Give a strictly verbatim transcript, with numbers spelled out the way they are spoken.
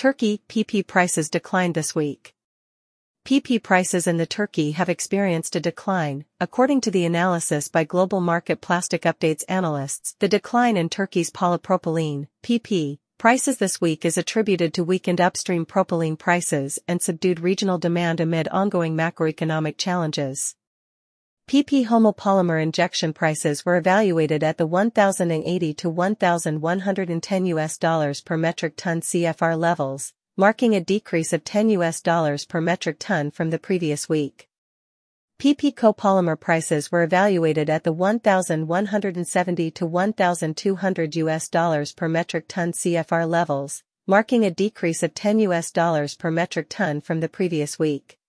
Turkey P P prices declined this week. P P prices in the Turkey have experienced a decline, according to the analysis by Global Market Plastic Updates analysts. The decline in Turkey's polypropylene P P prices this week is attributed to weakened upstream propylene prices and subdued regional demand amid ongoing macroeconomic challenges. P P homopolymer injection prices were evaluated at the one thousand eighty to one thousand one hundred ten U S dollars per metric ton C F R levels, marking a decrease of ten U S dollars per metric ton from the previous week. P P copolymer prices were evaluated at the one thousand one hundred seventy to one thousand two hundred U S dollars per metric ton C F R levels, marking a decrease of ten U S dollars per metric ton from the previous week.